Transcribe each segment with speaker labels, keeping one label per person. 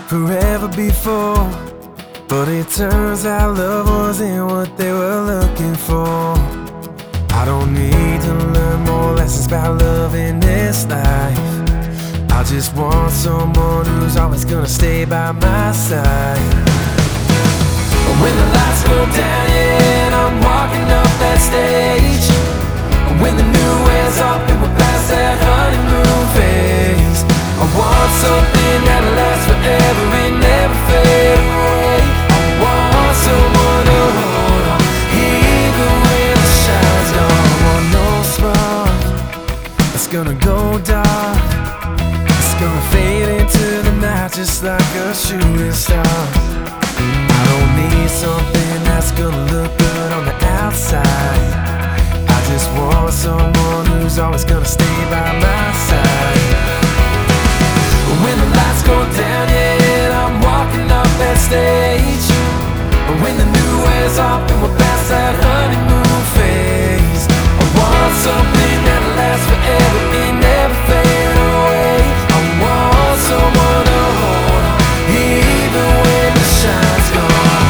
Speaker 1: forever before. But it turns out love wasn't what they were looking for. I don't need to learn more lessons about love in this life. I just want someone who's always gonna stay by my side. When the lights go down, yeah, and I'm walking up that stage. When the new wears off and we're past that honeymoon phase. I want something that'll last forever and never fade away. I want someone to hold on, even when the shine's gone. I want no spark that's gonna go dark. It's gonna fade into the night just like a shooting star. I don't need something that's gonna look good on the outside. I just want someone who's always gonna stay by my side. When the lights go down, yeah, and I'm walking up that stage. When the new wears off and we're past that honeymoon phase. I want something that'll last forever and never fade away. I want someone to hold on, even when the shine's gone.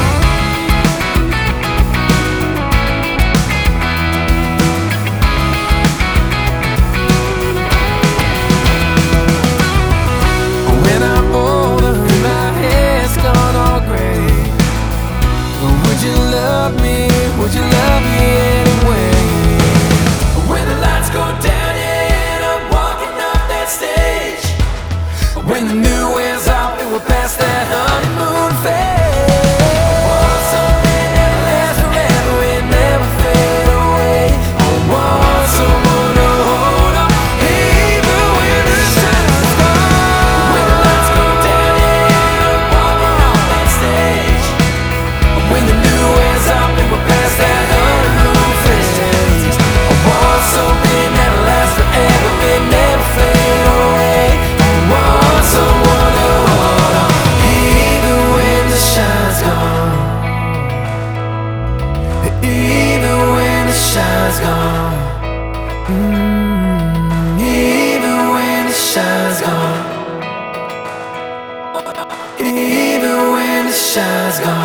Speaker 1: When I'm older and my hair's gone all gray, would you love me? Would you love me anyway? When the lights go down, yeah, and I'm walking up that stage. When the new wears off and we're past that honeymoon phase. I want something that'll last forever and never fade away. I want someone to hold on, even when the shine's gone. When the lights go down, yeah, and I'm walking up that stage. When the new wears off and we're past that honeymoon phase. I want something that'll last forever and never fade away. I want someone to hold on, even when the shine's gone. Even when the shine's gone. Even when the shine's gone. Even when the shine's gone.